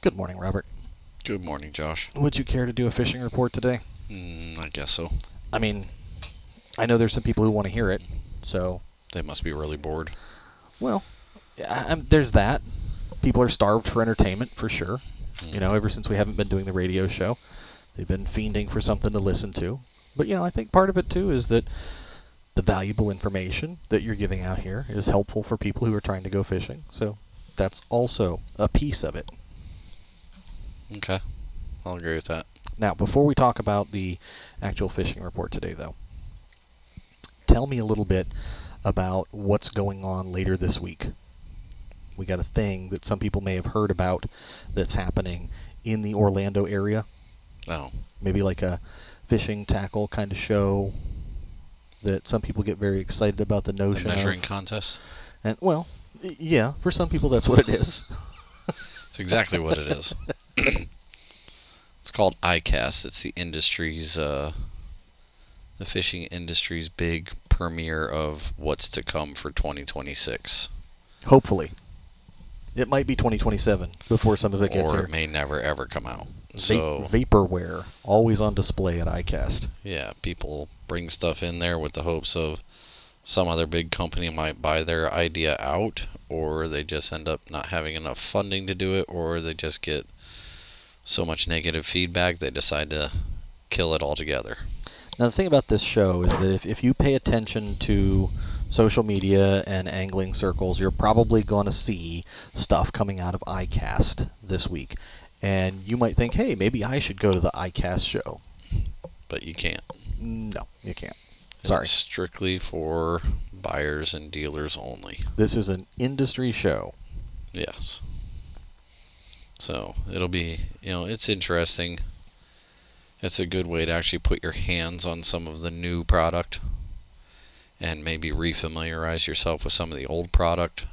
Good morning, Robert. Good morning, Josh. Would you care to do a fishing report today? I guess so. I mean, I know there's some people who want to hear it, so... They must be really bored. Well, there's that. People are starved for entertainment, for sure. You know, ever since we haven't been doing the radio show, they've been fiending for something to listen to. But, I think part of it, too, is that the valuable information that you're giving out here is helpful for people who are trying to go fishing. So that's also a piece of it. Okay. I'll agree with that. Now, before we talk about the actual fishing report today, though, tell me a little bit about what's going on later this week. We got a thing that some people may have heard about that's happening in the Orlando area. Oh. Maybe like a fishing tackle kind of show that some people get very excited about the notion The measuring of. contest? And, well, yeah, for some people that's what it is. It's exactly what it is. It's called ICAST. It's the industry's, the fishing industry's big premiere of what's to come for 2026. Hopefully. It might be 2027 before some of it gets Or here. it may never ever come out. So Vaporware, always on display at ICAST. yeah, people bring stuff in there with the hopes of some other big company might buy their idea out, or they just end up not having enough funding to do it, or they just get so much negative feedback they decide to kill it altogether. Now, the thing about this show is that if you pay attention to social media and angling circles, you're probably going to see stuff coming out of ICAST this week. And you might think, hey, maybe I should go to the ICAST show. But you can't. No, you can't. Sorry. It's strictly for buyers and dealers only. This is an industry show. Yes. So it'll be, it's interesting. It's a good way to actually put your hands on some of the new product and maybe refamiliarize yourself with some of the old product.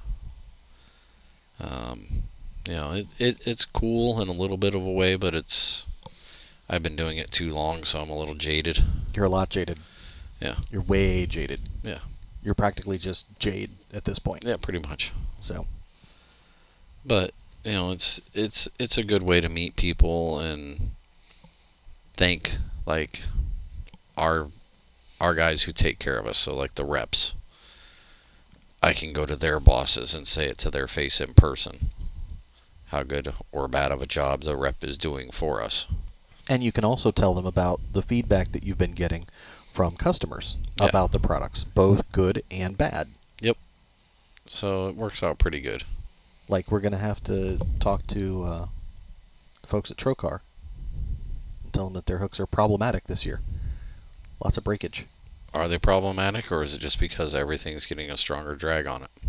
It's cool in a little bit of a way, but I've been doing it too long, so I'm a little jaded. You're a lot jaded. Yeah. You're way jaded. Yeah. You're practically just jade at this point. Yeah, pretty much. So. But, it's a good way to meet people and thank, like, our guys who take care of us, so like the reps. I can go to their bosses and say it to their face in person, how good or bad of a job the rep is doing for us. And you can also tell them about the feedback that you've been getting from customers about the products, both good and bad. Yep. So it works out pretty good. Like, we're going to have to talk to folks at Trocar and tell them that their hooks are problematic this year. Lots of breakage. Are they problematic, or is it just because everything's getting a stronger drag on it?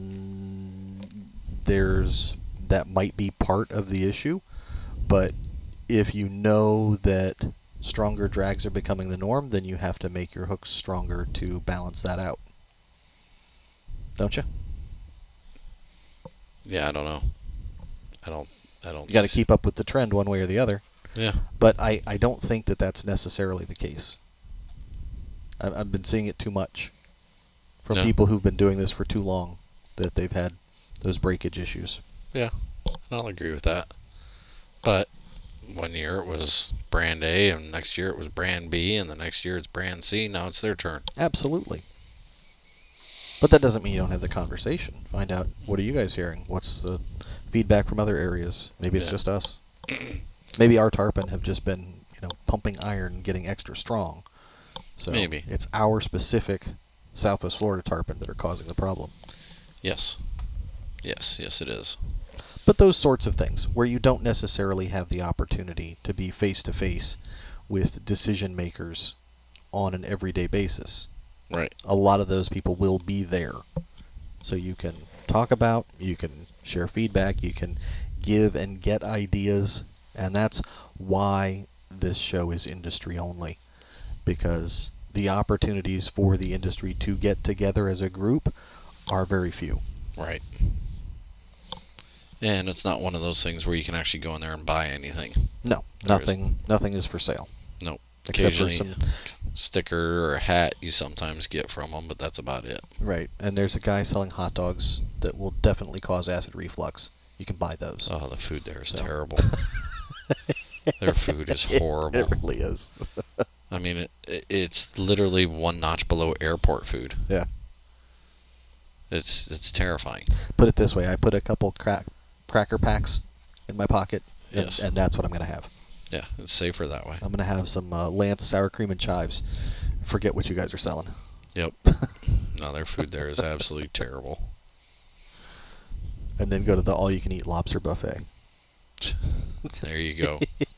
That might be part of the issue, but if you know that stronger drags are becoming the norm, then you have to make your hooks stronger to balance that out. Don't you? Yeah, I don't know. I don't. You got to keep up with the trend one way or the other. Yeah. But I don't think that that's necessarily the case. I've been seeing it too much from people who've been doing this for too long, that they've had those breakage issues. Yeah, I'll agree with that. But one year it was brand A, and next year it was brand B, and the next year it's brand C. Now it's their turn. Absolutely. But that doesn't mean you don't have the conversation. Find out, what are you guys hearing? What's the feedback from other areas? Maybe it's just us. Maybe our tarpon have just been, pumping iron and getting extra strong. So maybe it's our specific Southwest Florida tarpon that are causing the problem. Yes. Yes, it is. But those sorts of things, where you don't necessarily have the opportunity to be face-to-face with decision makers on an everyday basis. Right. A lot of those people will be there. So you can talk about, you can share feedback, you can give and get ideas, and that's why this show is industry only. Because the opportunities for the industry to get together as a group are very few. Right. And it's not one of those things where you can actually go in there and buy anything. No, nothing is for sale. Nope. Except for Occasionally, some sticker or a hat you sometimes get from them, but that's about it. Right. And there's a guy selling hot dogs that will definitely cause acid reflux. You can buy those. Oh, the food there is So. terrible. Their food is horrible. It really is. I mean, it's literally one notch below airport food. Yeah. It's terrifying. Put it this way: I put a couple cracker packs in my pocket, Yes. and that's what I'm going to have. Yeah, it's safer that way. I'm going to have some Lance sour cream and chives. Forget what you guys are selling. Yep. No, their food there is absolutely terrible. And then go to the all-you-can-eat lobster buffet. There you go.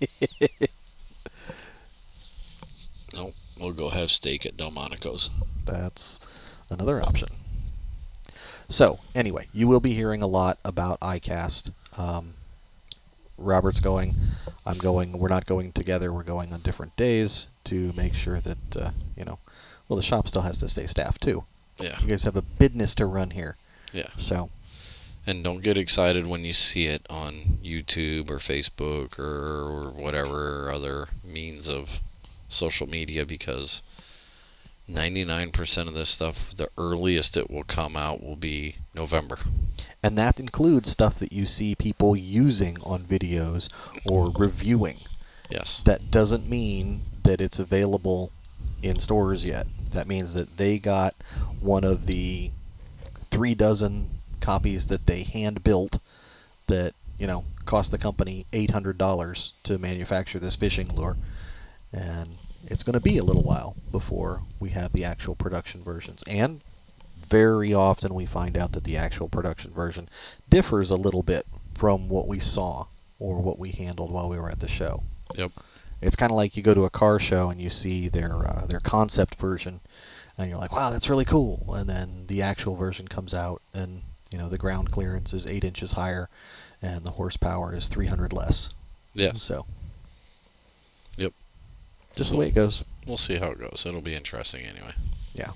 Nope, we'll go have steak at Delmonico's. That's another option. So, anyway, you will be hearing a lot about iCast. Robert's going. I'm going. We're not going together. We're going on different days to make sure that, well, the shop still has to stay staffed, too. Yeah. You guys have a business to run here. Yeah. So. And don't get excited when you see it on YouTube or Facebook or whatever other means of social media, because 99% of this stuff, the earliest it will come out will be November. And that includes stuff that you see people using on videos or reviewing. Yes. That doesn't mean that it's available in stores yet. That means that they got one of the 3 dozen copies that they hand built that, cost the company $800 to manufacture this fishing lure. And it's going to be a little while before we have the actual production versions. And very often we find out that the actual production version differs a little bit from what we saw or what we handled while we were at the show. Yep. It's kind of like you go to a car show and you see their concept version, and you're like, wow, that's really cool. And then the actual version comes out, and the ground clearance is 8 inches higher, and the horsepower is 300 less. Yeah. So. Yep. Just the way it goes. We'll see how it goes. It'll be interesting anyway. Yeah.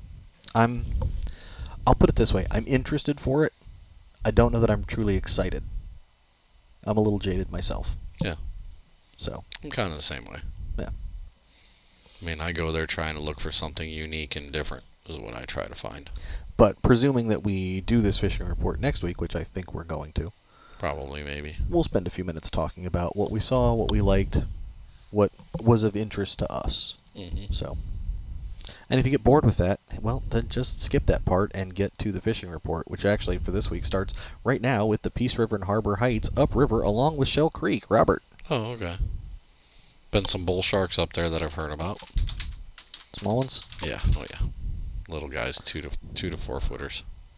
I'll put it this way. I'm interested for it. I don't know that I'm truly excited. I'm a little jaded myself. Yeah. So. I'm kind of the same way. Yeah. I mean, I go there trying to look for something unique and different is what I try to find. But presuming that we do this fishing report next week, which I think we're going to. Probably, maybe. We'll spend a few minutes talking about what we saw, what we liked, what was of interest to us. Mm-hmm. So. And if you get bored with that, well, then just skip that part and get to the fishing report, which actually for this week starts right now with the Peace River and Harbor Heights upriver along with Shell Creek. Robert. Oh, okay. Been some bull sharks up there that I've heard about. Small ones? Yeah. Oh, yeah. Little guys, 2 to 4 footers.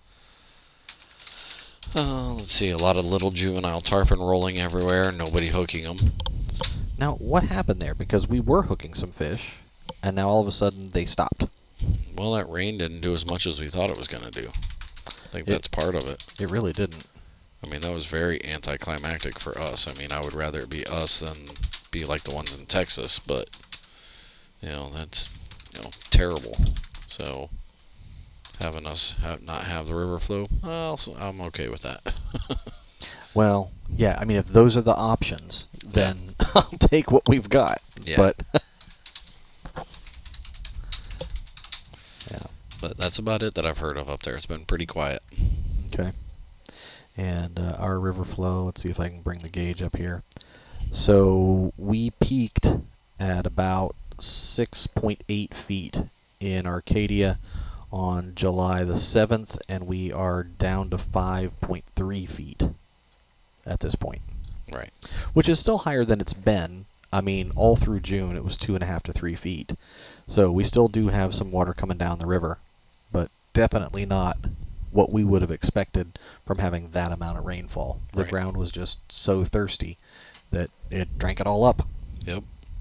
Let's see. A lot of little juvenile tarpon rolling everywhere. Nobody hooking them. Now, what happened there? Because we were hooking some fish, and now all of a sudden they stopped. Well, that rain didn't do as much as we thought it was going to do. I think that's part of it. It really didn't. I mean, that was very anticlimactic for us. I mean, I would rather it be us than be like the ones in Texas, but, that's, terrible. So, having us not have the river flow, well, I'm okay with that. Well, yeah, I mean, if those are the options, then I'll take what we've got. Yeah. But, yeah. But that's about it that I've heard of up there. It's been pretty quiet. Okay. And our river flow, let's see if I can bring the gauge up here. So we peaked at about 6.8 feet in Arcadia on July the 7th, and we are down to 5.3 feet at this point. Right. Which is still higher than it's been. I mean, all through June it was 2.5 to 3 feet. So we still do have some water coming down the river, but definitely not what we would have expected from having that amount of rainfall. The Right. ground was just so thirsty that it drank it all up. Yep.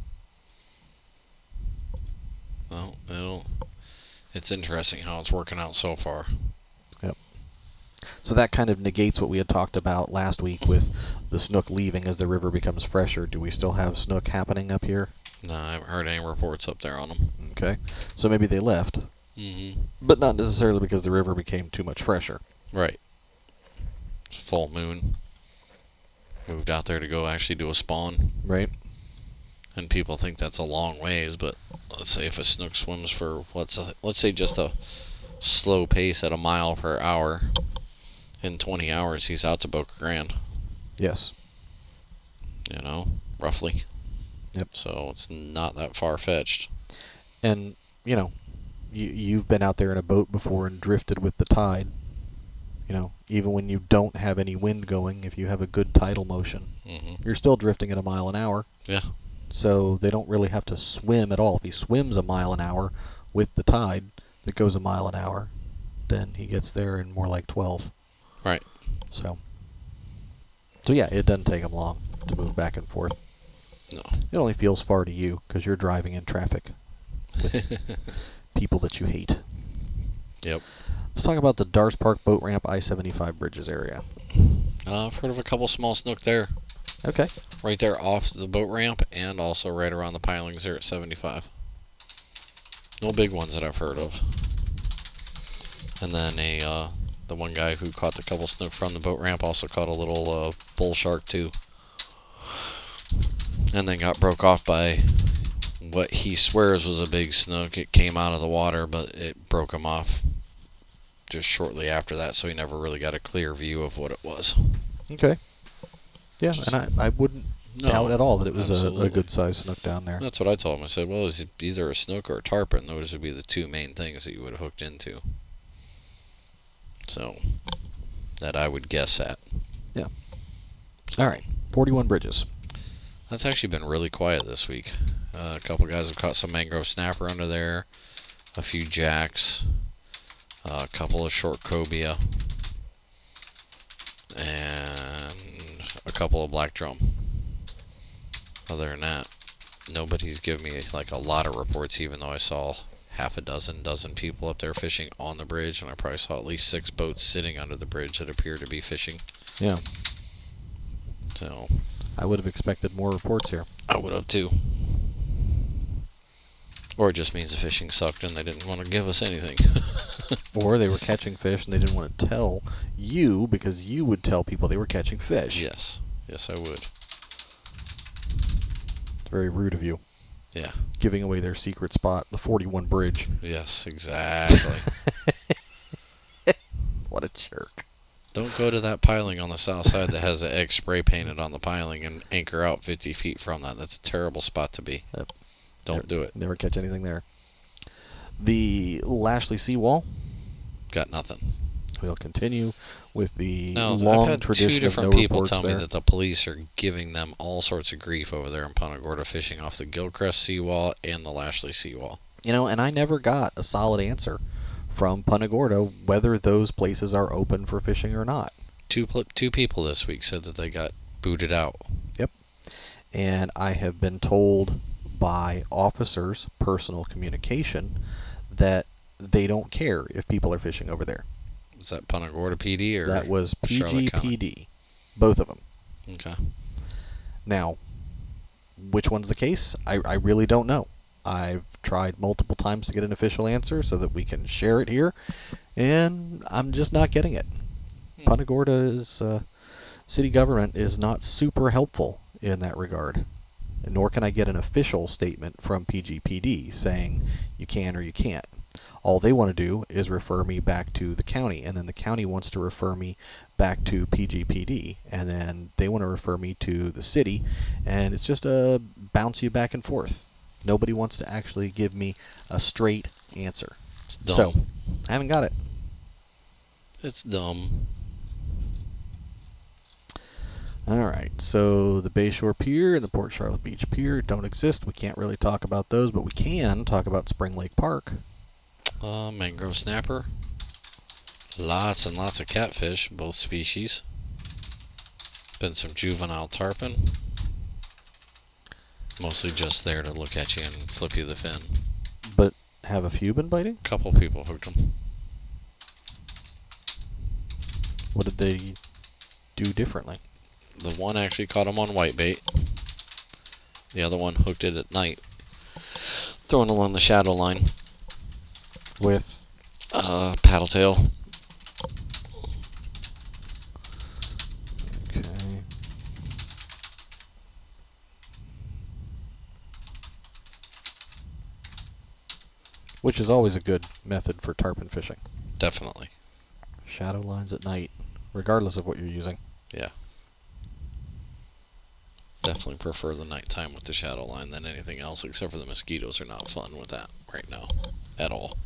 Well, it's interesting how it's working out so far. Yep. So that kind of negates what we had talked about last week with the snook leaving as the river becomes fresher. Do we still have snook happening up here? No, I haven't heard any reports up there on them. Okay. So maybe they left, Mm-hmm. but not necessarily because the river became too much fresher. Right. It's full moon. Moved out there to go actually do a spawn. Right? And people think that's a long ways, but let's say if a snook swims for, let's say just a slow pace at 1 mile per hour, in 20 hours he's out to Boca Grande. Yes. Roughly. Yep. So it's not that far-fetched. And, you've been out there in a boat before and drifted with the tide. Even when you don't have any wind going, if you have a good tidal motion, you're still drifting at a mile an hour. Yeah. So they don't really have to swim at all. If he swims a mile an hour with the tide that goes a mile an hour, then he gets there in more like 12. Right. So yeah, it doesn't take him long to move back and forth. No. It only feels far to you because you're driving in traffic with people that you hate. Yep. Let's talk about the Dars Park Boat Ramp I-75 Bridges area. I've heard of a couple small snook there. Okay. Right there off the boat ramp and also right around the pilings there at 75. No big ones that I've heard of. And then the one guy who caught the couple snook from the boat ramp also caught a little bull shark too. And then got broke off by what he swears was a big snook. It came out of the water, but it broke him off just shortly after that, so he never really got a clear view of what it was. Okay. Yeah, and I wouldn't doubt at all that it was a good-sized snook down there. That's what I told him. I said, well, it's either a snook or a tarpon. Those would be the two main things that you would have hooked into. So, that I would guess at. Yeah. All right, 41 Bridges. That's actually been really quiet this week. A couple guys have caught some mangrove snapper under there, a few jacks, a couple of short cobia, and a couple of black drum. Other than that, nobody's given me like a lot of reports, even though I saw half a dozen people up there fishing on the bridge, and I probably saw at least 6 boats sitting under the bridge that appear to be fishing. Yeah. So I would have expected more reports here. I would have too. Or it just means the fishing sucked and they didn't want to give us anything. Or they were catching fish and they didn't want to tell you because you would tell people they were catching fish. Yes. Yes, I would. It's very rude of you. Yeah. Giving away their secret spot, the 41 Bridge. Yes, exactly. What a jerk. Don't go to that piling on the south side that has the X spray painted on the piling and anchor out 50 feet from that. That's a terrible spot to be. Yep. Don't do it. Never catch anything there. The Lashley seawall. Got nothing. We'll continue with the No, long I've had tradition 2 different of no people reports tell me there. that the police are giving them all sorts of grief over there in Punta Gorda fishing off the Gilcrest seawall and the Lashley seawall. And I never got a solid answer from Punta Gorda whether those places are open for fishing or not. Two people this week said that they got booted out. Yep. And I have been told by officers, personal communication, that they don't care if people are fishing over there. Was that Punta Gorda PD or that was Charlotte County? PGPD. Both of them. Okay. Now, which one's the case? I really don't know. I've tried multiple times to get an official answer so that we can share it here, and I'm just not getting it. Punta Gorda's city government is not super helpful in that regard, nor can I get an official statement from PGPD saying you can or you can't. All they want to do is refer me back to the county, and then the county wants to refer me back to PGPD, and then they want to refer me to the city, and it's just a bounce you back and forth. Nobody wants to actually give me a straight answer. It's dumb. So, I haven't got it. It's dumb. Alright, so the Bayshore Pier and the Port Charlotte Beach Pier don't exist. We can't really talk about those, but we can talk about Spring Lake Park. Mangrove snapper. Lots and lots of catfish, both species. Been some juvenile tarpon. Mostly just there to look at you and flip you the fin. But have a few been biting? Couple people hooked them. What did they do differently? The one actually caught them on whitebait. The other one hooked it at night, throwing along the shadow line. With? Paddle tail. Okay. Which is always a good method for tarpon fishing. Definitely. Shadow lines at night, regardless of what you're using. Yeah. Definitely prefer the nighttime with the shadow line than anything else, except for the mosquitoes are not fun with that right now at all.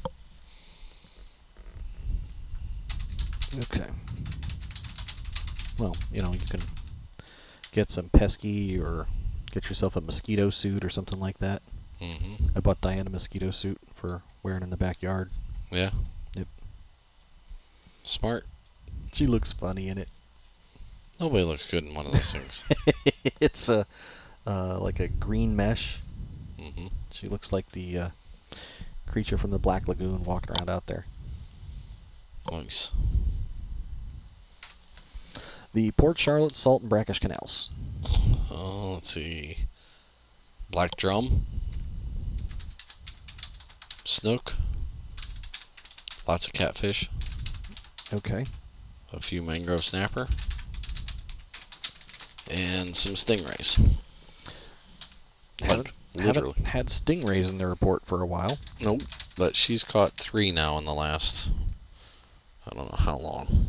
Okay. Well, you can get some pesky or get yourself a mosquito suit or something like that. Mm-hmm. I bought Diane a mosquito suit for wearing in the backyard. Yeah. Yep. Smart. She looks funny in it. Nobody looks good in one of those things. It's like a green mesh. Mm-hmm. She looks like the creature from the Black Lagoon walking around out there. Nice. The Port Charlotte Salt and Brackish Canals. Oh, let's see. Black drum. Snook. Lots of catfish. Okay. A few mangrove snapper. And some stingrays. Haven't had stingrays in the report for a while. Nope. But she's caught 3 now in the last, I don't know how long.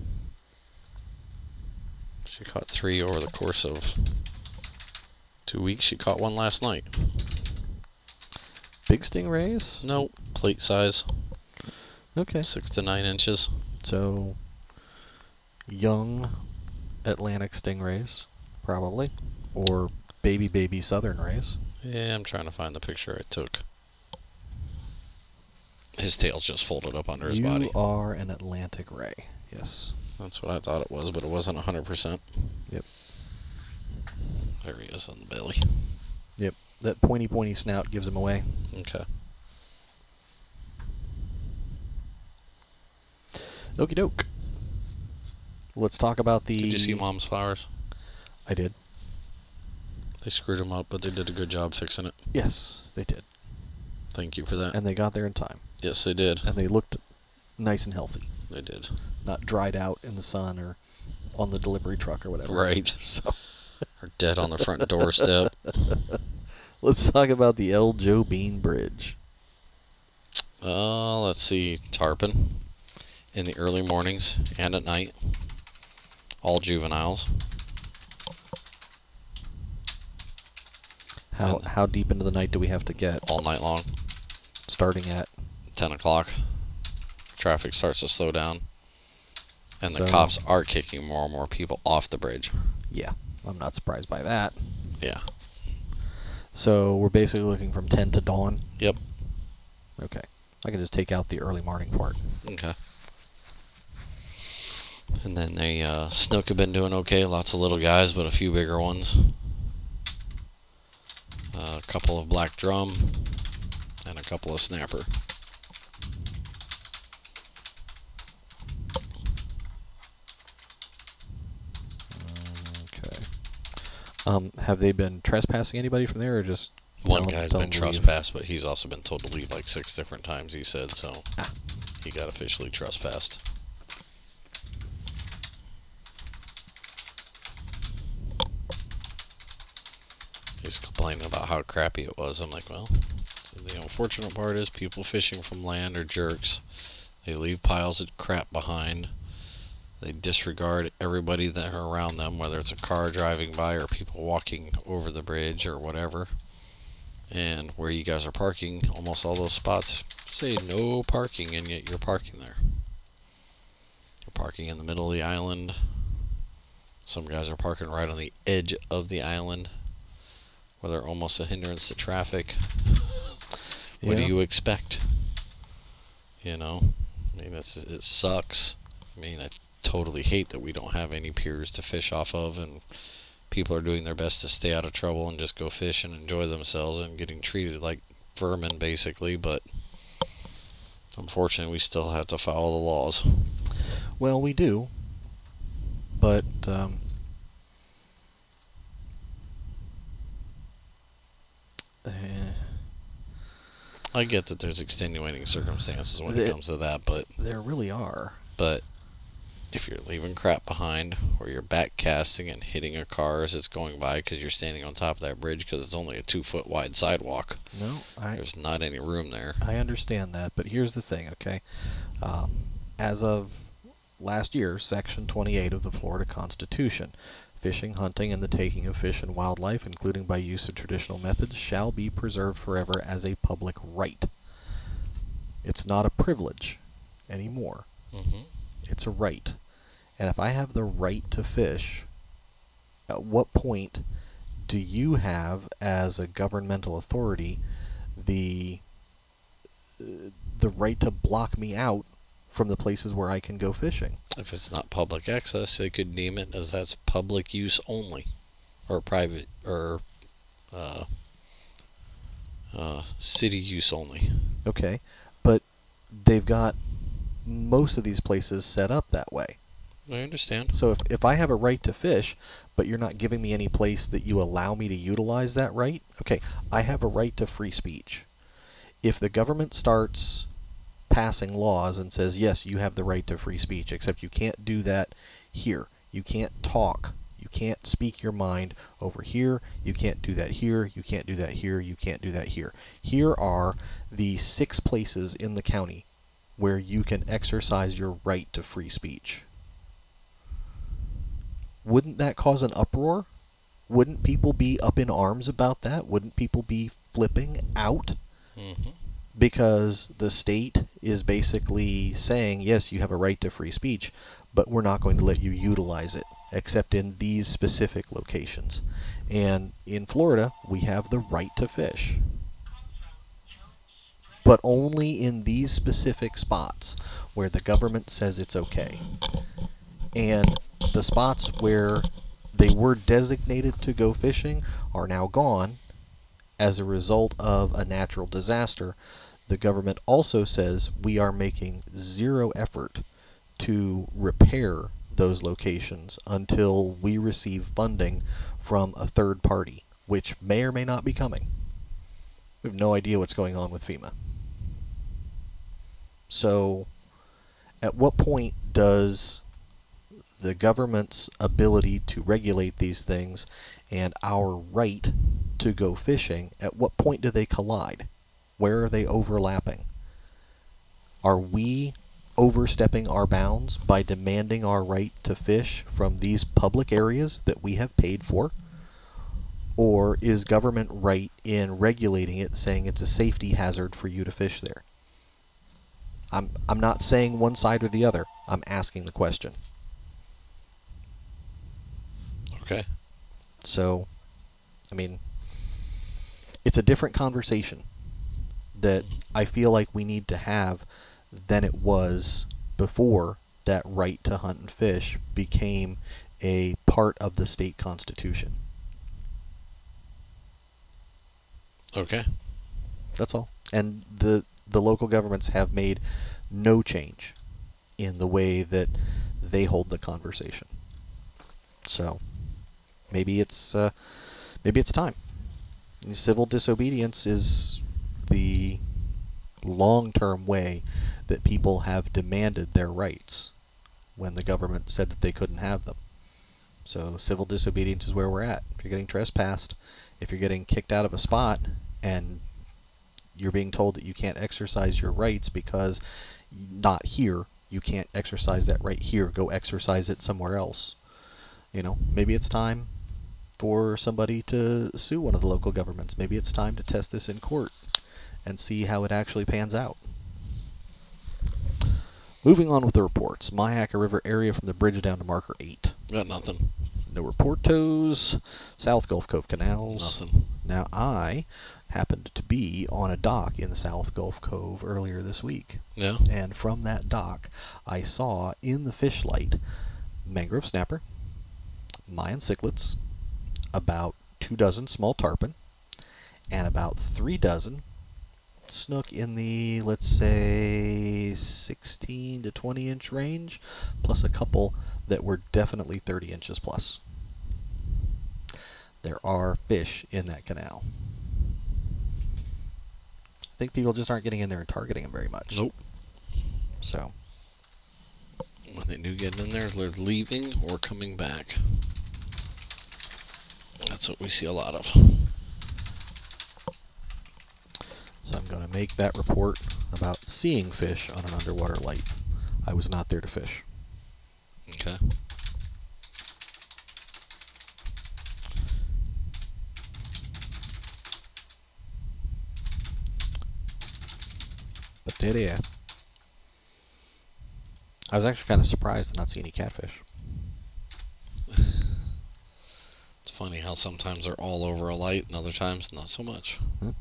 She caught 3 over the course of 2 weeks. She caught 1 last night. Big stingrays? Nope. Plate size. Okay. 6 to 9 inches. So, young Atlantic stingrays, probably. Or baby southern rays. Yeah, I'm trying to find the picture I took. His tail's just folded up under his body. You are an Atlantic ray. Yes. That's what I thought it was, but it wasn't 100%. Yep. There he is on the belly. Yep. That pointy snout gives him away. Okay. Okie doke. Let's talk about the... Did you see Mom's flowers? I did. They screwed him up, but they did a good job fixing it. Yes, they did. Thank you for that. And they got there in time. Yes, they did. And they looked nice and healthy. They did. Not dried out in the sun or on the delivery truck or whatever. Right. So... Or dead on the front doorstep. Let's talk about the El Joe Bean Bridge. Let's see. Tarpon in the early mornings and at night. All juveniles. How deep into the night do we have to get? All night long. Starting at 10 o'clock. Traffic starts to slow down. And the So- cops are kicking more and more people off the bridge. Yeah, I'm not surprised by that. Yeah. So we're basically looking from 10 to dawn? Yep. Okay. I can just take out the early morning part. Okay. And then they Snook have been doing okay. Lots of little guys, but a few bigger ones. A couple of black drum and a couple of snapper. Okay. Have they been trespassing anybody from there, or just One tell guy's them been to leave? trespassed, but he's also been told to leave like 6 different times, he said, so he got officially trespassed. He's complaining about how crappy it was. I'm like, well, the unfortunate part is people fishing from land are jerks. They leave piles of crap behind. They disregard everybody that are around them, whether it's a car driving by or people walking over the bridge or whatever. And where you guys are parking, almost all those spots say no parking, and yet you're parking there. You're parking in the middle of the island. Some guys are parking right on the edge of the island, where they're almost a hindrance to traffic. What do Yeah. you expect? You know? I mean, it sucks. I mean, I totally hate that we don't have any piers to fish off of, and people are doing their best to stay out of trouble and just go fish and enjoy themselves and getting treated like vermin, basically, but unfortunately we still have to follow the laws. Well, we do. But, I get that there's extenuating circumstances when it comes to that, but there really are. if you're leaving crap behind, or you're back casting and hitting a car as it's going by because you're standing on top of that bridge because it's only a 2-foot wide sidewalk, No, there's not any room there. I understand that, but here's the thing, okay? As of last year, Section 28 of the Florida Constitution, fishing, hunting, and the taking of fish and wildlife, including by use of traditional methods, shall be preserved forever as a public right. It's not a privilege anymore. Mm-hmm. It's a right. And if I have the right to fish, at what point do you have, as a governmental authority, the right to block me out from the places where I can go fishing? If it's not public access, they could deem it as that's public use only, or private, or city use only. Okay, but they've got most of these places set up that way. I understand. So if I have a right to fish, but you're not giving me any place that you allow me to utilize that right, okay, I have a right to free speech. If the government starts passing laws and says, yes, you have the right to free speech, except you can't do that here. You can't talk. You can't speak your mind over here. You can't do that here. You can't do that here. You can't do that here. Here are the 6 places in the county where you can exercise your right to free speech. Wouldn't that cause an uproar? Wouldn't people be up in arms about that? Wouldn't people be flipping out? Mm-hmm. Because the state is basically saying, yes, you have a right to free speech, but we're not going to let you utilize it, except in these specific locations. And in Florida, we have the right to fish, but only in these specific spots where the government says it's okay. And the spots where they were designated to go fishing are now gone as a result of a natural disaster. The government also says we are making zero effort to repair those locations until we receive funding from a third party, which may or may not be coming. We have no idea what's going on with FEMA. So, at what point does the government's ability to regulate these things and our right to go fishing, at what point do they collide? Where are they overlapping? Are we overstepping our bounds by demanding our right to fish from these public areas that we have paid for? Or is government right in regulating it, saying it's a safety hazard for you to fish there? I'm not saying one side or the other. I'm asking the question. Okay. So, I mean, it's a different conversation that I feel like we need to have than it was before that right to hunt and fish became a part of the state constitution. Okay. That's all. And the local governments have made no change in the way that they hold the conversation. So, maybe it's time. Civil disobedience is the long-term way that people have demanded their rights when the government said that they couldn't have them. So civil disobedience is where we're at. If you're getting trespassed, if you're getting kicked out of a spot and you're being told that you can't exercise your rights because not here, you can't exercise that right here, go exercise it somewhere else. Maybe it's time for somebody to sue one of the local governments. Maybe it's time to test this in court and see how it actually pans out. Moving on with the reports. Myakka River area from the bridge down to marker 8. Got nothing. No reportos. South Gulf Cove canals. Nothing. Now, I happened to be on a dock in South Gulf Cove earlier this week. Yeah. And from that dock, I saw in the fish light mangrove snapper, Mayan cichlids, about 2 dozen small tarpon, and about 3 dozen snook in the, let's say, 16 to 20 inch range, plus a couple that were definitely 30 inches plus. There are fish in that canal. I think people just aren't getting in there and targeting them very much. Nope. So, When they do get in there, they're leaving or coming back. That's what we see a lot of. So I'm going to make that report about seeing fish on an underwater light. I was not there to fish. Okay. But did he? I was actually kind of surprised to not see any catfish. It's funny how sometimes they're all over a light and other times not so much.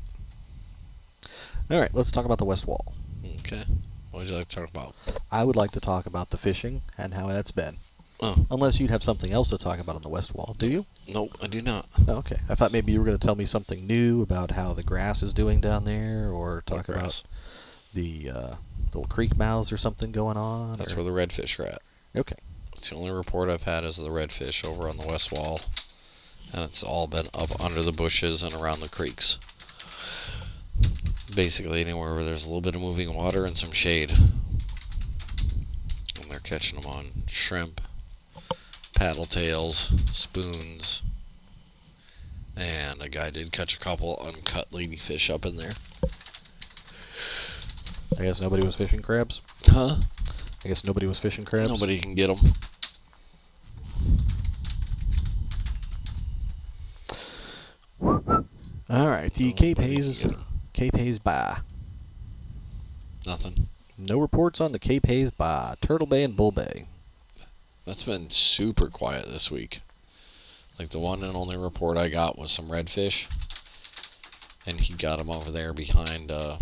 All right, let's talk about the West Wall. Okay. What would you like to talk about? I would like to talk about the fishing and how that's been. Oh. Unless you'd have something else to talk about on the West Wall. Do you? Nope, I do not. Oh, okay. I thought maybe you were going to tell me something new about how the grass is doing down there, or talk about the little creek mouths or something going on. That's where the redfish are at. Okay. It's the only report I've had is the redfish over on the West Wall. And it's all been up under the bushes and around the creeks. Basically anywhere where there's a little bit of moving water and some shade. And they're catching them on shrimp, paddle tails, spoons. And a guy did catch a couple uncut ladyfish up in there. I guess nobody was fishing crabs? Huh? I guess nobody was fishing crabs? Nobody can get them. All right, the Cape Hayes Bay. Nothing. No reports on the Cape Hayes Bay, Turtle Bay and Bull Bay. That's been super quiet this week. Like the one and only report I got was some redfish. And he got them over there behind, what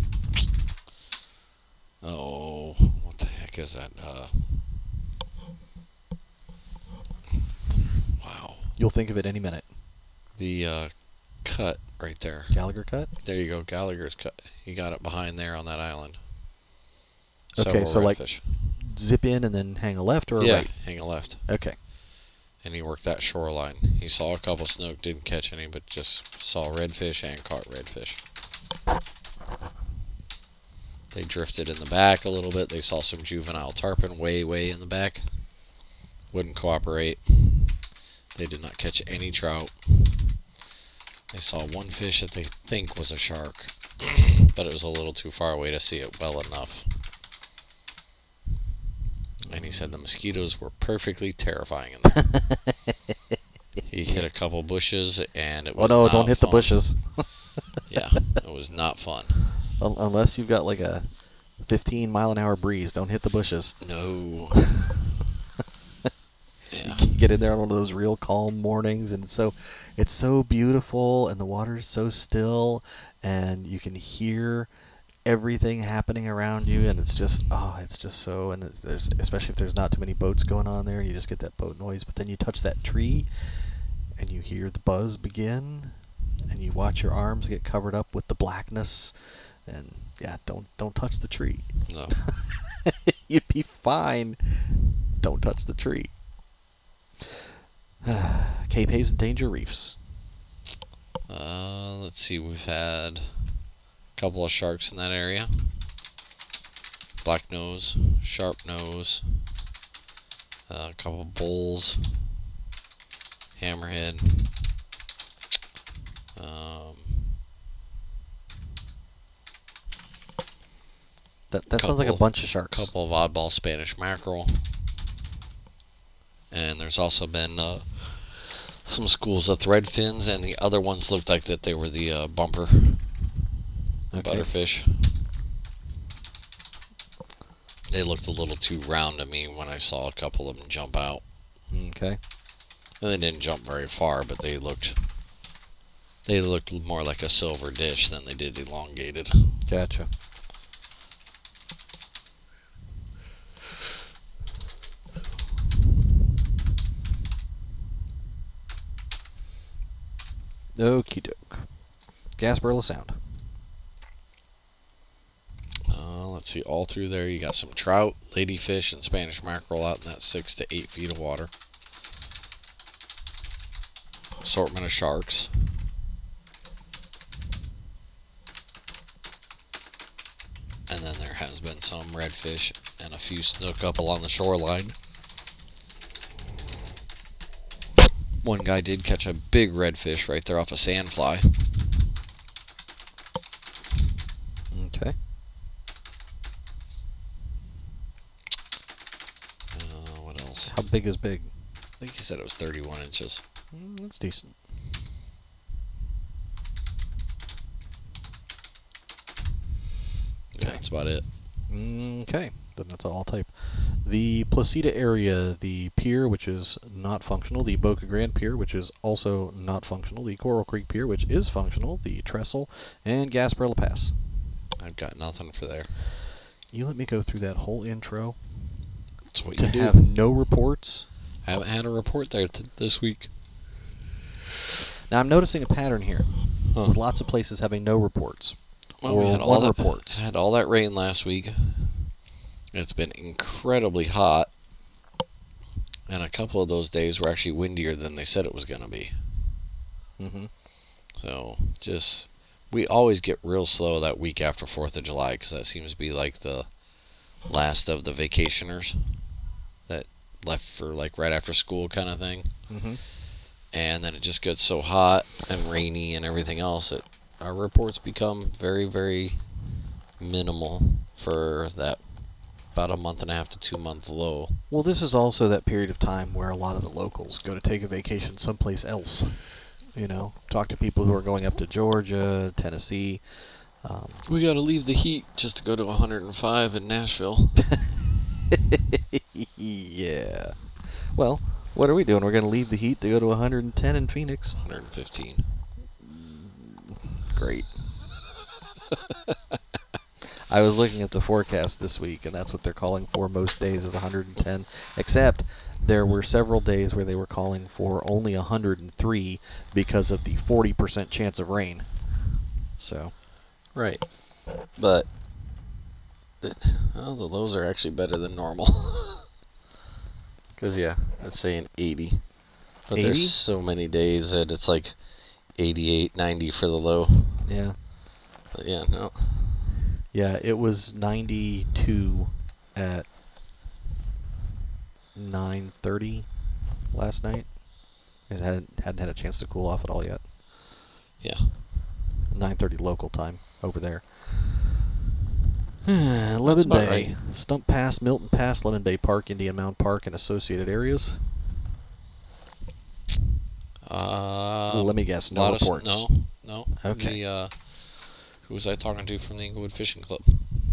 the heck is that? Wow. You'll think of it any minute. The cut right there. Gallagher Cut? There you go, Gallagher's cut. He got it behind there on that island. Okay, so redfish. Like zip in and then hang a left or a right? Hang a left. Okay. And he worked that shoreline. He saw a couple snook, didn't catch any, but just saw redfish and caught redfish. They drifted in the back a little bit. They saw some juvenile tarpon way in the back. Wouldn't cooperate. They did not catch any trout. They saw one fish that they think was a shark, but it was a little too far away to see it well enough. And he said the mosquitoes were perfectly terrifying in there. He hit a couple bushes, and it was Oh no, not don't hit the fun. bushes. Yeah, it was not fun. Unless you've got like a 15-mile-an-hour breeze, don't hit the bushes. No. Yeah. You get in there on one of those real calm mornings, and it's so beautiful, and the water's so still, and you can hear everything happening around you, and it's just so. And there's, especially if there's not too many boats going on there, you just get that boat noise. But then you touch that tree, and you hear the buzz begin, and you watch your arms get covered up with the blackness, and yeah, don't touch the tree. No. You'd be fine. Don't touch the tree. Cape Hayes and Danger Reefs. Let's see. We've had a couple of sharks in that area. Black nose, sharp nose, a couple of bulls, hammerhead. That sounds like a bunch of sharks. Couple of oddball Spanish mackerel. And there's also been some schools of threadfins, and the other ones looked like that they were the bumper butterfish. They looked a little too round to me when I saw a couple of them jump out. Okay. And they didn't jump very far, but they looked more like a silver dish than they did elongated. Gotcha. Okie doke. Gasparilla Sound. Let's see, all through there you got some trout, ladyfish, and Spanish mackerel out in that 6 to 8 feet of water. Assortment of sharks. And then there has been some redfish and a few snook up along the shoreline. One guy did catch a big redfish right there off a sandfly. Okay. What else? How big is big? I think he said it was 31 inches. That's decent. Yeah, it's about it. Okay, then that's all I'll type. The Placida area, the pier, which is not functional, the Boca Grande pier, which is also not functional, the Coral Creek pier, which is functional, the Trestle, and Gasparilla Pass. I've got nothing for there. You let me go through that whole intro That's what to you do. have no reports? I haven't had a report there this week. Now I'm noticing a pattern here, Huh. with lots of places having no reports. Well, or we had all one that reports. Had all that rain last week. It's been incredibly hot, and a couple of those days were actually windier than they said it was going to be. Mm-hmm. So we always get real slow that week after 4th of July because that seems to be like the last of the vacationers that left for like right after school kind of thing. Mm-hmm. And then it just gets so hot and rainy and everything else that our reports become very, very minimal for that about a month and a half to 2 month low. Well, this is also that period of time where a lot of the locals go to take a vacation someplace else. You know, talk to people who are going up to Georgia, Tennessee. We got to leave the heat just to go to 105 in Nashville. Yeah. Well, what are we doing? We're going to leave the heat to go to 110 in Phoenix. 115. Great. I was looking at the forecast this week, and that's what they're calling for most days is 110. Except there were several days where they were calling for only 103 because of the 40% chance of rain. So. Right. But the lows are actually better than normal. Because, yeah, it's saying 80. But 80? there's so many days that it's like 88, 90 for the low. Yeah. But, yeah, no. Yeah, it was 92 at 9:30 last night. It hadn't had a chance to cool off at all yet. Yeah. 9:30 local time over there. Lemon about Bay, right. Stump Pass, Milton Pass, Lemon Bay Park, Indian Mound Park, and associated areas. Let me guess, no reports. No. Okay. Who was I talking to from the Inglewood Fishing Club?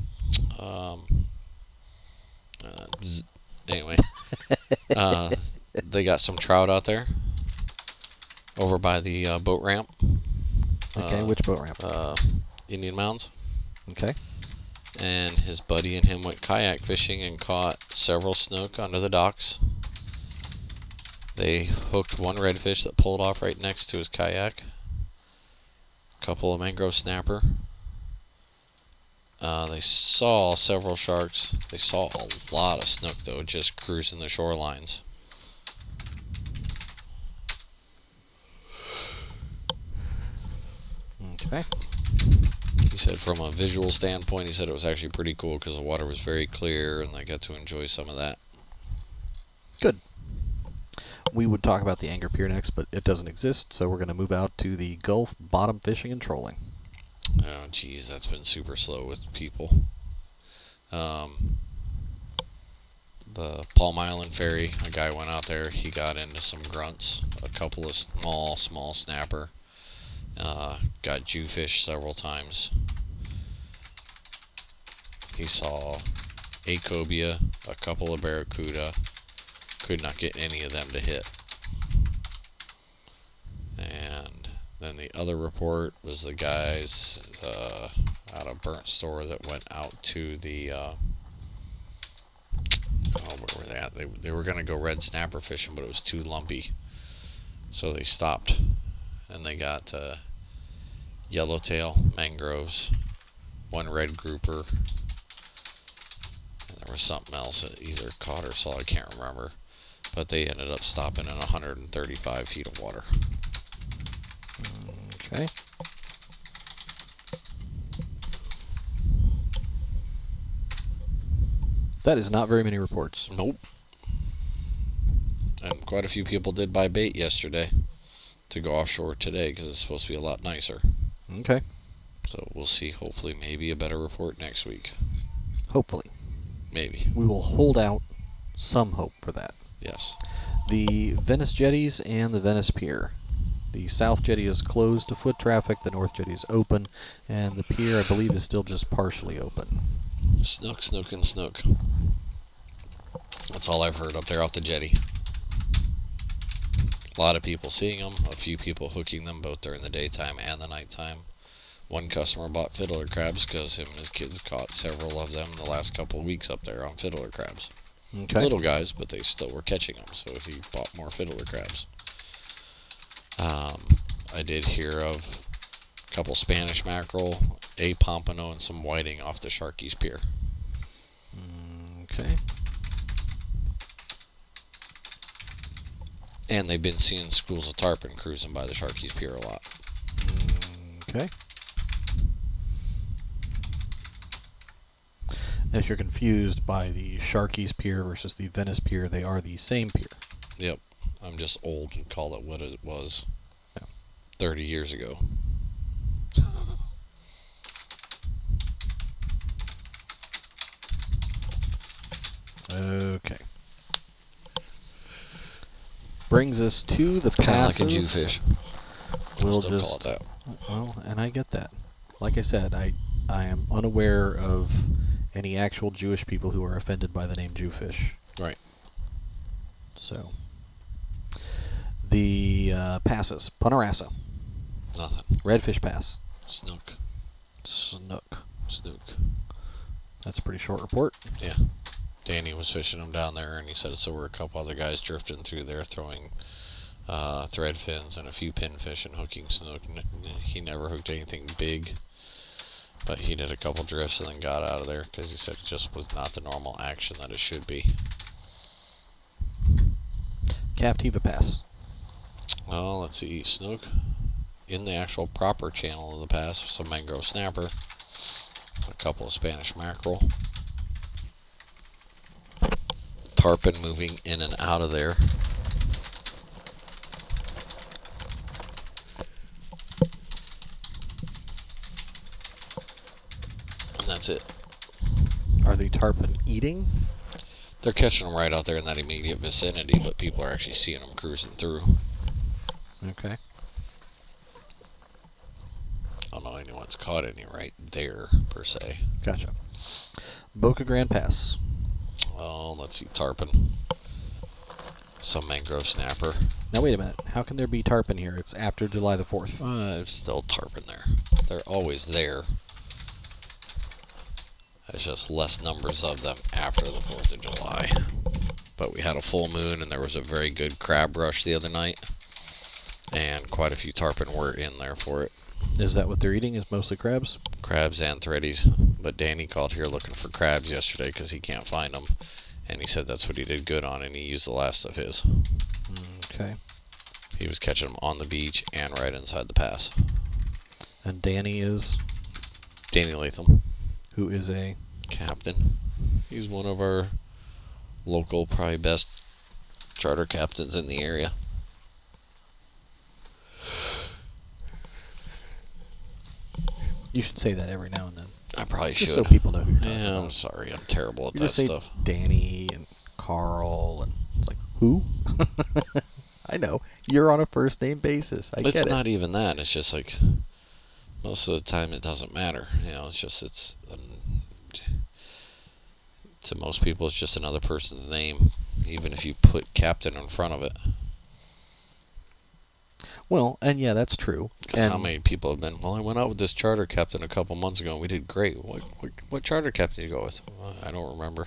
Anyway, they got some trout out there over by the boat ramp. Okay, which boat ramp? Indian Mounds. Okay. And his buddy and him went kayak fishing and caught several snook under the docks. They hooked one redfish that pulled off right next to his kayak. A couple of mangrove snapper. They saw several sharks. They saw a lot of snook, though, just cruising the shorelines. Okay. He said from a visual standpoint, he said it was actually pretty cool because the water was very clear and they got to enjoy some of that. Good. We would talk about the Anger Pier next, but it doesn't exist, so we're going to move out to the Gulf bottom fishing and trolling. Oh, geez, that's been super slow with people. The Palm Island Ferry, a guy went out there. He got into some grunts, a couple of small snapper. Got jewfish several times. He saw a cobia, a couple of barracuda. Could not get any of them to hit. And then the other report was the guys out of Burnt Store that went out to the where were they at? They were going to go red snapper fishing, but it was too lumpy. So they stopped and they got yellowtail, mangroves, one red grouper, and there was something else that either caught or saw, I can't remember. But they ended up stopping in 135 feet of water. Okay. That is not very many reports. Nope. And quite a few people did buy bait yesterday to go offshore today because it's supposed to be a lot nicer. Okay. So we'll see, hopefully, maybe a better report next week. Hopefully. Maybe. We will hold out some hope for that. Yes. The Venice Jetties and the Venice Pier. The South Jetty is closed to foot traffic, the North Jetty is open, and the pier, I believe, is still just partially open. Snook, snook, and snook. That's all I've heard up there off the jetty. A lot of people seeing them, a few people hooking them both during the daytime and the nighttime. One customer bought fiddler crabs because him and his kids caught several of them the last couple of weeks up there on fiddler crabs. Okay. Little guys, but they still were catching them, so he bought more fiddler crabs. I did hear of a couple Spanish mackerel, a pompano, and some whiting off the Sharky's Pier. Okay. And they've been seeing schools of tarpon cruising by the Sharky's Pier a lot. Okay. If you're confused by the Sharky's Pier versus the Venice Pier, they are the same pier. Yep. I'm just old and call it what it was 30 years ago. Okay. Brings us to the Kind of passes. like a Jewfish. We'll Still just call it that. well, and I get that. Like I said, I am unaware of any actual Jewish people who are offended by the name Jewfish. Right. So, the passes. Punarassa. Nothing. Redfish Pass. Snook. Snook. Snook. That's a pretty short report. Yeah. Danny was fishing them down there, and he said so were a couple other guys drifting through there throwing thread fins and a few pinfish and hooking snook. He never hooked anything big, but he did a couple drifts and then got out of there because he said it just was not the normal action that it should be. Captiva Pass. Well, let's see. Snook in the actual proper channel of the pass, some mangrove snapper, a couple of Spanish mackerel, tarpon moving in and out of there. And that's it. Are the tarpon eating? They're catching them right out there in that immediate vicinity, but people are actually seeing them cruising through. Okay. I don't know anyone's caught any right there, per se. Gotcha. Boca Grande Pass. Well, let's see. Tarpon. Some mangrove snapper. Now wait a minute. How can there be tarpon here? It's after July the 4th. There's still tarpon there. They're always there. There's just less numbers of them after the 4th of July. But we had a full moon and there was a very good crab rush the other night. And quite a few tarpon were in there for it. Is that what they're eating? Is mostly crabs? Crabs and threadies. But Danny called here looking for crabs yesterday because he can't find them. And he said that's what he did good on, and he used the last of his. Okay. He was catching them on the beach and right inside the pass. And Danny is? Danny Latham. Who is a? Captain. He's one of our local, probably best charter captains in the area. You should say that every now and then. I probably Just should. so people know who you're talking Yeah, I'm about. sorry. I'm terrible at You that just say stuff. Danny and Carl and it's like, who? I know. You're on a first name basis. I It's get it. not even that. It's just like most of the time it doesn't matter. You know, it's just to most people it's just another person's name, even if you put captain in front of it. Well, and yeah, that's true. Because how many people have been? Well, I went out with this charter captain a couple months ago and we did great. What charter captain did you go with? Well, I don't remember.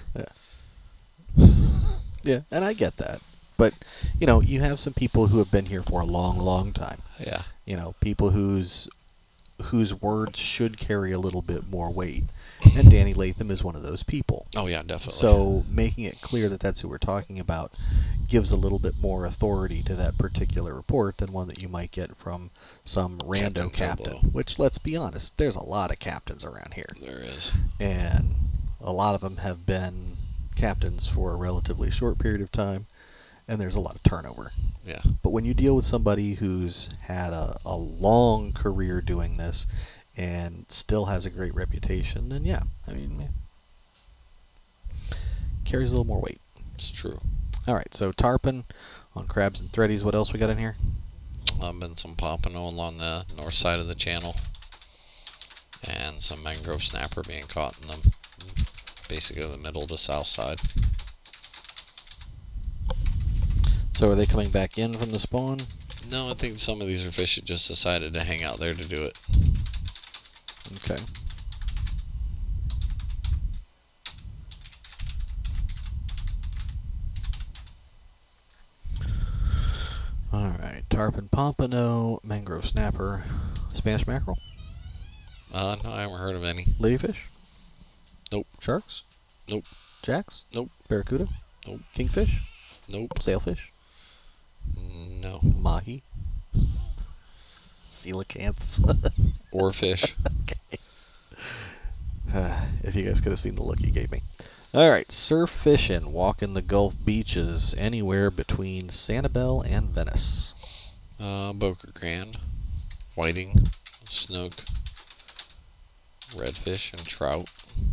Yeah, and I get that. But, you know, you have some people who have been here for a long, long time. Yeah. You know, people whose words should carry a little bit more weight. And Danny Latham is one of those people. Oh yeah, definitely. So making it clear that that's who we're talking about gives a little bit more authority to that particular report than one that you might get from some rando captain. Jobo. Which, let's be honest, there's a lot of captains around here. There is. And a lot of them have been captains for a relatively short period of time. And there's a lot of turnover. Yeah. But when you deal with somebody who's had a long career doing this and still has a great reputation, then yeah, I mean, carries a little more weight. It's true. All right, so tarpon on crabs and threadies. What else we got in here? Been some pompano along the north side of the channel. And some mangrove snapper being caught in them. basically the middle to south side. So are they coming back in from the spawn? No, I think some of these are fish that just decided to hang out there to do it. Okay. Alright, tarpon pompano, mangrove snapper, Spanish mackerel, No, I haven't heard of any. ladyfish? Nope. Sharks? Nope. Jacks? Nope. Barracuda? Nope. Kingfish? Nope. Sailfish? No. Mahi? Coelacanths? Or fish. Okay. If you guys could have seen the look he gave me. Alright, surf fishing, walking the Gulf beaches, anywhere between Sanibel and Venice. Boca Grande, whiting, snook, redfish, and trout.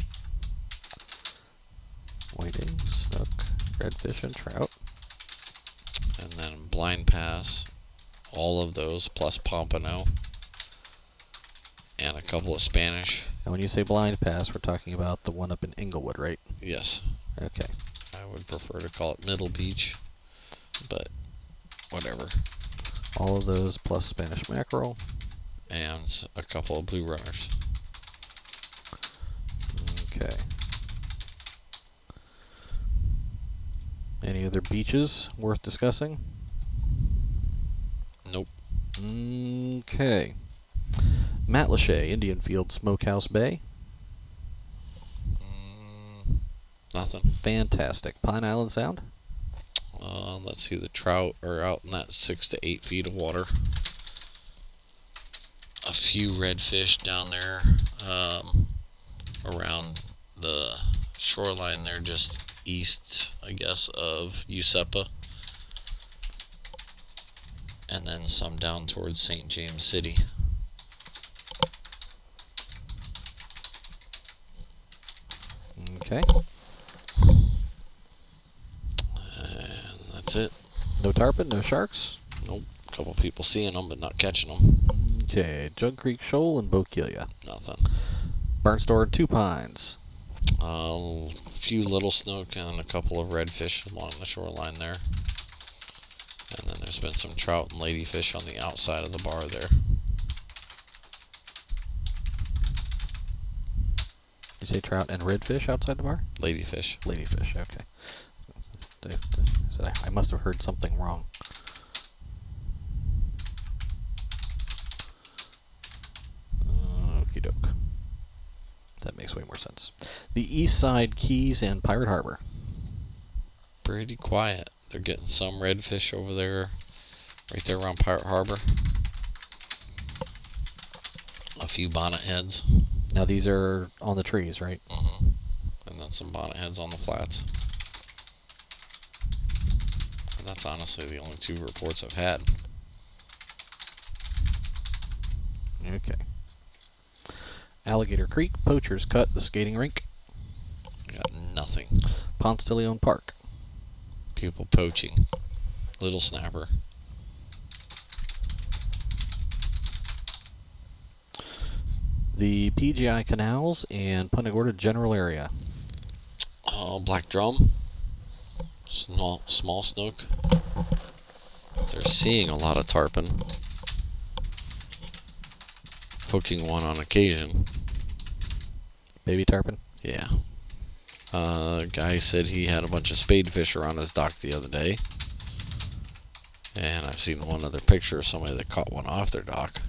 Whiting, snook, redfish, and trout. And then Blind Pass, all of those, plus Pompano, and a couple of Spanish. And when you say blind pass, we're talking about the one up in Inglewood, right? Yes. Okay. I would prefer to call it Middle Beach, but whatever. All of those plus Spanish mackerel. And a couple of blue runners. Okay. Any other beaches worth discussing? Nope. Okay. Matlacha, Indian Field, Smokehouse Bay. Nothing. Fantastic. Pine Island Sound. Let's see, the trout are out in that 6 to 8 feet of water. A few redfish down there around the shoreline there, just east, I guess, of Usepa. And then some down towards St. James City. Okay. And that's it. No tarpon, no sharks. Nope. A couple people seeing them, but not catching them. Okay. Jug Creek Shoal and Bokeelia. Nothing. Burnt Store and Two Pines. A few little snook and a couple of redfish along the shoreline there. And then there's been some trout and ladyfish on the outside of the bar there. You say trout and redfish outside the bar? Ladyfish. Ladyfish, okay. I must have heard something wrong. Okie doke. That makes way more sense. The East Side Keys and Pirate Harbor. Pretty quiet. They're getting some redfish over there, right there around Pirate Harbor. A few bonnet heads. Now these are on the trees, right? Mm-hmm. And then some bonnet heads on the flats. And that's honestly the only two reports I've had. Okay. Alligator Creek, Poacher's Cut, the skating rink. I got nothing. Ponce de Leon Park. People poaching. Little snapper. The PGI Canals and Punta Gorda general area. Black drum. Small snook. They're seeing a lot of tarpon. Hooking one on occasion. Baby tarpon. Yeah. Guy said he had a bunch of spadefish around his dock the other day. And I've seen one other picture of somebody that caught one off their dock.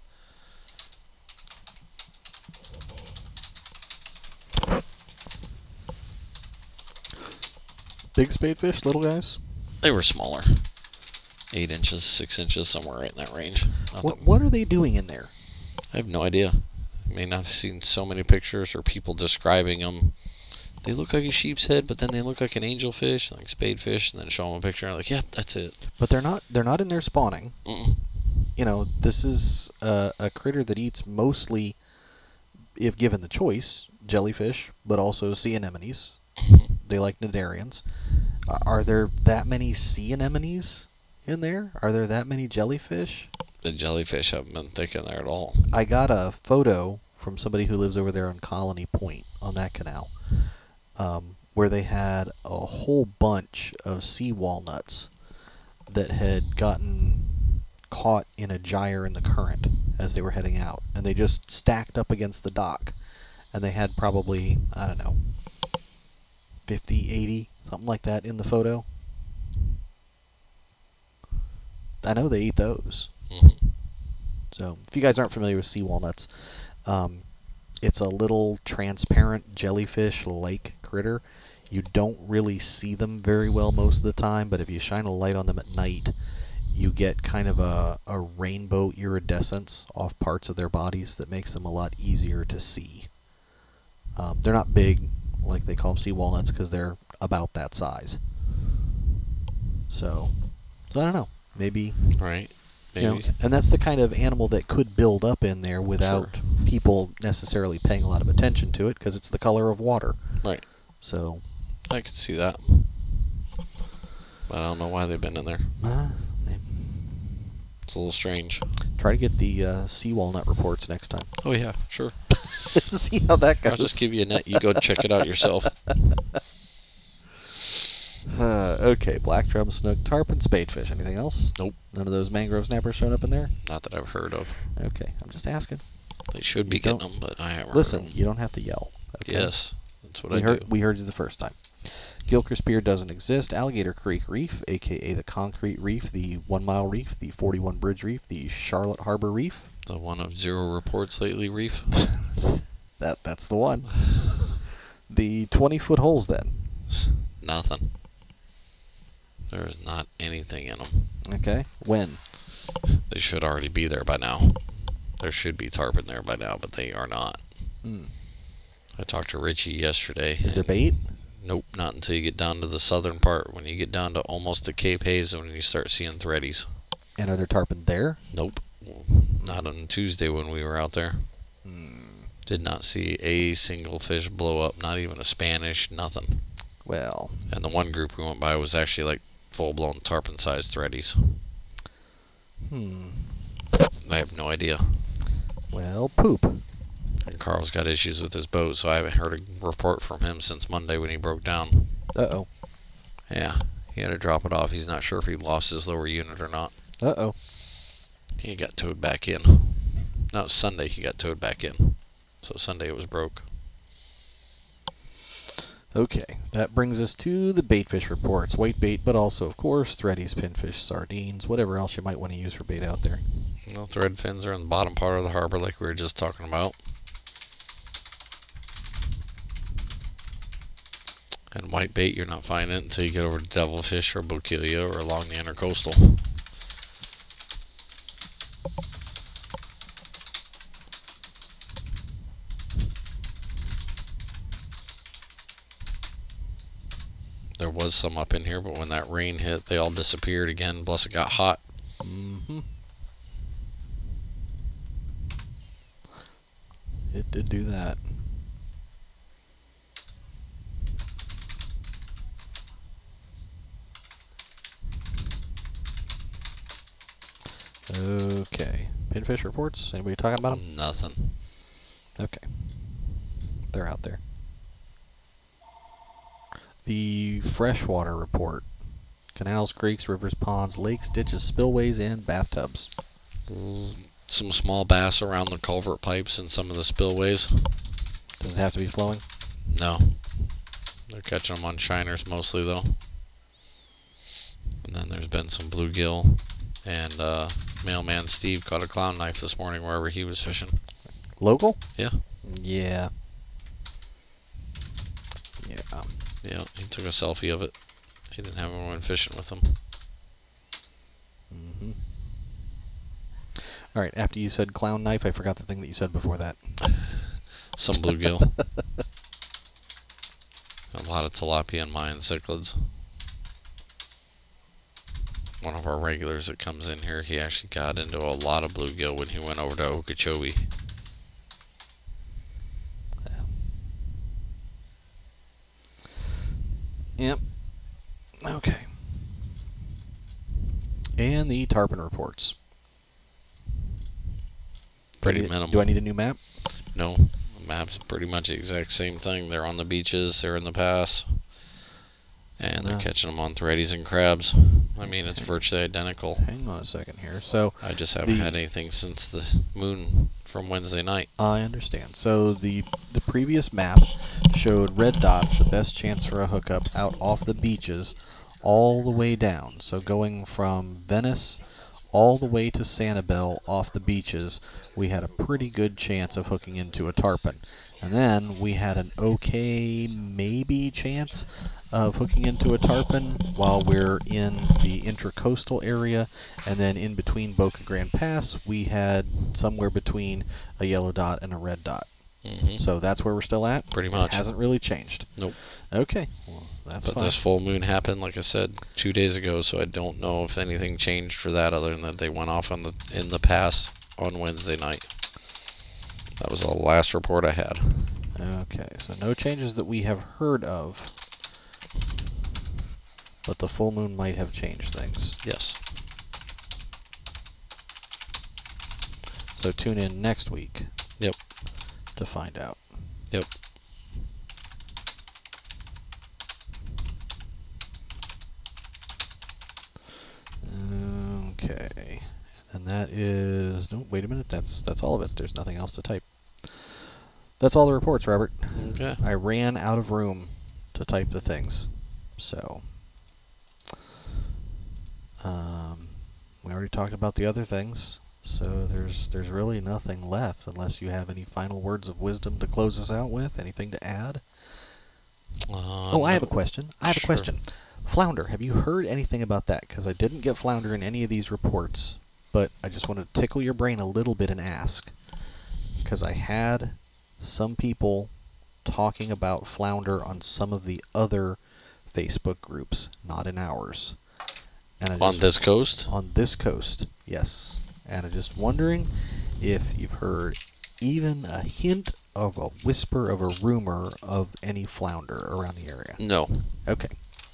Big spadefish, little guys? They were smaller. 8 inches, 6 inches, somewhere right in that range. What are they doing in there? I have no idea. I mean, I've seen so many pictures or people describing them. They look like a sheep's head, but then they look like an angelfish, like spadefish, and then show them a picture and they're like, yep, that's it. But they're not in there spawning. Mm-mm. You know, this is a critter that eats mostly, if given the choice, jellyfish, but also sea anemones. They like cnidarians. Are there that many sea anemones in there? Are there that many jellyfish? The jellyfish haven't been thick in there at all. I got a photo from somebody who lives over there on Colony Point on that canal. where they had a whole bunch of sea walnuts that had gotten caught in a gyre in the current as they were heading out, and they just stacked up against the dock, and they had probably, I don't know, 50, 80, something like that in the photo. I know they eat those. Mm-hmm. So, if you guys aren't familiar with sea walnuts, it's a little transparent jellyfish lake critter. You don't really see them very well most of the time, but if you shine a light on them at night, you get kind of a rainbow iridescence off parts of their bodies that makes them a lot easier to see. They're not big, like they call them sea walnuts, because they're about that size. So I don't know. Maybe. Right. Maybe. You know, and that's the kind of animal that could build up in there without people necessarily paying a lot of attention to it, because it's the color of water. Right. So I could see that. But I don't know why they've been in there. It's a little strange. Try to get the sea walnut reports next time. Oh, yeah, sure. See how that goes. I'll just give you a net. You go check it out yourself. Okay, black drum, snook, tarpon, spadefish. Anything else? Nope. None of those mangrove snappers showing up in there? Not that I've heard of. Okay, I'm just asking. They should be getting them, but I haven't Listen, heard of them. you don't have to yell. Okay? Yes, that's what we I heard, do. We heard you the first time. Gilchrist Pier doesn't exist. Alligator Creek Reef, a.k.a. the Concrete Reef, the 1 Mile Reef, the 41 Bridge Reef, the Charlotte Harbor Reef. The one of 0 reports lately reef? That's the one. The 20-foot holes, then? Nothing. There's not anything in them. Okay. When? They should already be there by now. There should be tarpon there by now, but they are not. I talked to Richie yesterday. Is there bait? Nope, not until you get down to the southern part. When you get down to almost to Cape Hayes, when you start seeing threadies. And are there tarpon there? Nope. Not on Tuesday when we were out there. Did not see a single fish blow up, not even a Spanish, nothing. Well. And the one group we went by was actually like full-blown tarpon-sized threadies. I have no idea. Well, poop. And Carl's got issues with his boat, so I haven't heard a report from him since Monday when he broke down. Uh-oh. Yeah, he had to drop it off. He's not sure if he lost his lower unit or not. Uh-oh. He got towed back in. No, Sunday he got towed back in. So Sunday it was broke. Okay, that brings us to the baitfish reports. White bait, but also, of course, threadies, pinfish, sardines, whatever else you might want to use for bait out there. No, thread fins are in the bottom part of the harbor like we were just talking about. And white bait, you're not finding it until you get over to devilfish or bokelia or along the intercoastal. There was some up in here, but when that rain hit, they all disappeared again. Plus, it got hot. It did do that. Okay. Pinfish reports? Anybody talking about them? Nothing. Okay. They're out there. The freshwater report. Canals, creeks, rivers, ponds, lakes, ditches, spillways, and bathtubs. Some small bass around the culvert pipes and some of the spillways. Does it have to be flowing? No. They're catching them on shiners mostly, though. And then there's been some bluegill. And mailman Steve caught a clown knife this morning wherever he was fishing. Local? Yeah. Yeah. Yeah, he took a selfie of it. He didn't have anyone fishing with him. All right, after you said clown knife, I forgot the thing that you said before that. Some bluegill. A lot of tilapia and Mayan cichlids. One of our regulars that comes in here, he actually got into a lot of bluegill when he went over to Okeechobee. Yep. Okay. And the tarpon reports. Pretty minimal. Do I need a new map? No. map's pretty much the exact same thing. They're on the beaches, they're in the pass, and they're No. catching them on threadies and crabs. I mean, it's virtually identical. Hang on a second here. So I just haven't had anything since the moon from Wednesday night. I understand. So the previous map showed red dots, the best chance for a hookup out off the beaches, all the way down. So going from Venice all the way to Sanibel off the beaches, we had a pretty good chance of hooking into a tarpon. And then we had an okay, maybe chance of hooking into a tarpon while we're in the intracoastal area, and then in between Boca Grande Pass, we had somewhere between a yellow dot and a red dot. Mm-hmm. So that's where we're still at? Pretty much. It hasn't really changed. Nope. Okay, well, that's But fine. this full moon happened, like I said, 2 days ago, so I don't know if anything changed for that other than that they went off in the pass on Wednesday night. That was the last report I had. Okay, so no changes that we have heard of, but the full moon might have changed things. Yes. So tune in next week. Yep. To find out. Yep. Okay. And that is... No, wait a minute. That's all of it. There's nothing else to type. That's all the reports, Robert. Okay. I ran out of room to type the things. So... we already talked about the other things. So there's really nothing left unless you have any final words of wisdom to close us out with. Anything to add? I have a question. Sure. Flounder, have you heard anything about that? Because I didn't get flounder in any of these reports, but I just wanted to tickle your brain a little bit and ask. Because I had some people talking about flounder on some of the other Facebook groups, not in ours. And On this coast? On this coast, yes. And I'm just wondering if you've heard even a hint of a whisper of a rumor of any flounder around the area. No. Okay.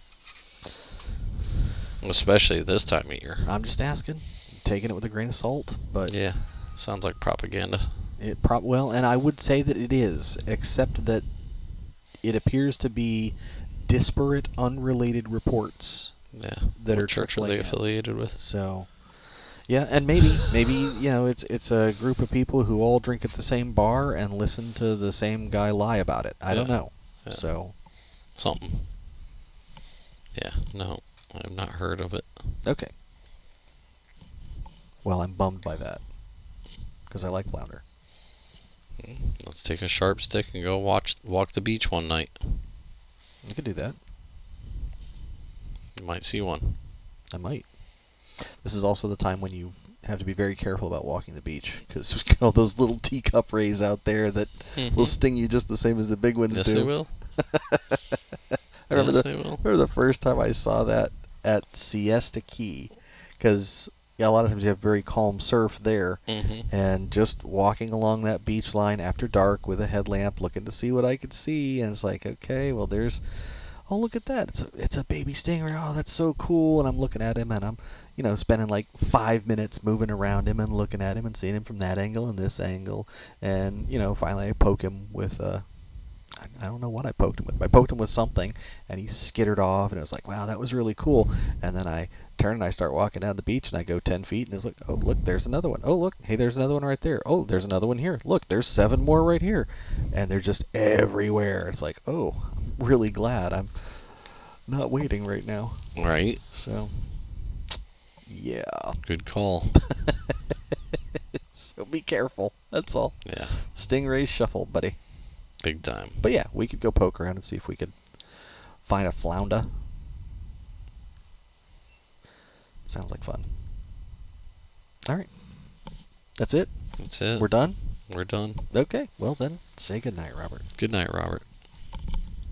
Especially this time of year. I'm just asking, taking it with a grain of salt, but Yeah. Sounds like propaganda. well, and I would say that it is, except that it appears to be disparate, unrelated reports Yeah. that What are church are they trickling in. affiliated with? So, yeah, and maybe it's a group of people who all drink at the same bar and listen to the same guy lie about it. I don't know. Yeah. So, Something. Yeah. No. I've not heard of it. okay. Well, I'm bummed by that because I like flounder. Let's take a sharp stick and go walk the beach one night. You could do that. You might see one. I might. This is also the time when you have to be very careful about walking the beach because there's all those little teacup rays out there that will sting you just the same as the big ones Yes, do. they will. I remember Yes, they will. the first time I saw that at Siesta Key, because a lot of times you have very calm surf there, and just walking along that beach line after dark with a headlamp, looking to see what I could see, and it's like, okay, well, oh, look at that, it's a baby stingray, oh, that's so cool, and I'm looking at him, and I'm, spending like 5 minutes moving around him and looking at him and seeing him from that angle and this angle, and, finally I poke him with I don't know what I poked him with. I poked him with something, and he skittered off, and it was like, wow, that was really cool. And then I turn and I start walking down the beach, and I go 10 feet, and it's like, oh, look, there's another one. Oh, look, hey, there's another one right there. Oh, there's another one here. Look, there's 7 more right here. And they're just everywhere. It's like, oh, I'm really glad I'm not waiting right now. Right. So, yeah. Good call. So be careful. That's all. Yeah. Stingrays shuffle, buddy. Big time. But yeah, we could go poke around and see if we could find a flounder. Sounds like fun. All right. That's it? That's it. We're done? We're done. Okay. Well then, say goodnight, Robert. Good night, Robert.